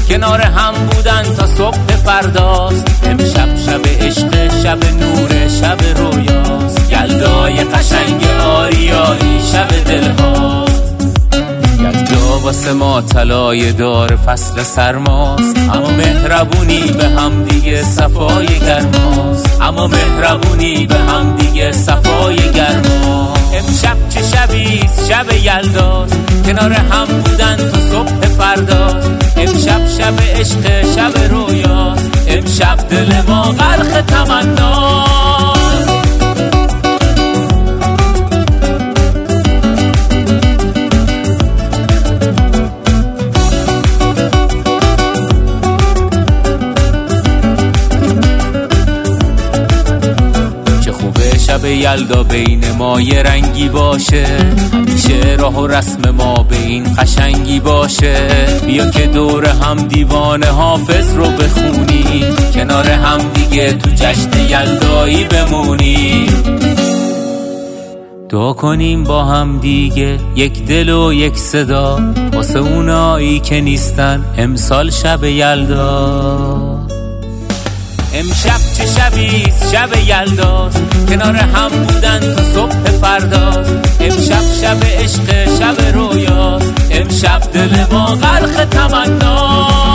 کنار هم بودن تا صبح فرداست. امشب شب عشق، شب نور، شب رویاست. یلدای قشنگ آریایی شب دلهاست. یلدا واسه ما طلای دار فصل سرماست. اما مهربونی به هم دیگه صفای گرماست. اما مهربونی به هم دیگه صفای گرماست. امشب چه شبیست، شب یلداست. کنار هم بودن تا صبح فرداست. امشب شب عشق، شب رویاست. امشب دل ما غرق تمناست. شب یلدا بین ما یه رنگی باشه. همیشه راه و رسم ما به این قشنگی باشه. بیا که دور هم دیوان حافظ رو بخونی. کنار هم دیگه تو جشن یلدایی بمونی. دعا کنیم با هم دیگه یک دل و یک صدا، واسه اونایی که نیستن امسال شب یلدا. امشب چه شبیست، شب یلداست. کنار هم بودن تا صبح فرداست. امشب شب عشق، شب رویاست. امشب دل ما غرق تمناست.